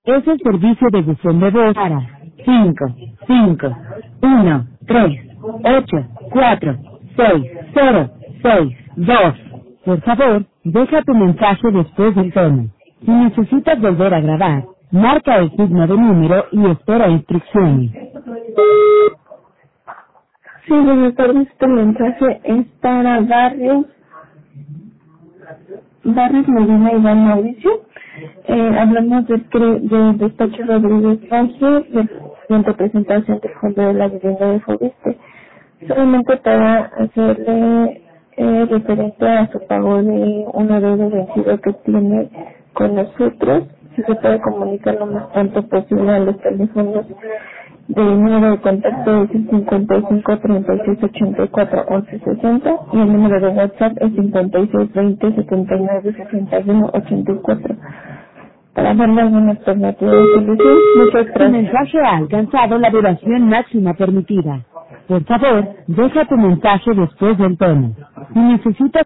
Es el servicio de buzón de voz para 5, 5, 1, 3, 8, 4, 6, 0, 6, 2. Por favor, deja tu mensaje después del tono. Si necesitas volver a grabar, marca el signo de número y espera instrucciones. Sí, buenas tardes. Este mensaje es para Barrios Medina Iván Mauricio. Hablamos del despacho Rodríguez Valle, de representación del Fondo de la Vivienda de Fobiste. Solamente para hacerle referente a su pago de una deuda vencida que tiene con nosotros, si se puede comunicar lo más pronto posible a los teléfonos del número de contacto es el 55 36 84 11 60 y el número de WhatsApp es 56 20 79 61 84. Para darle alguna alternativa de solución, muchas Tu gracias. mensaje ha alcanzado la duración máxima permitida. Por favor, deja tu mensaje después del tono. Si necesitas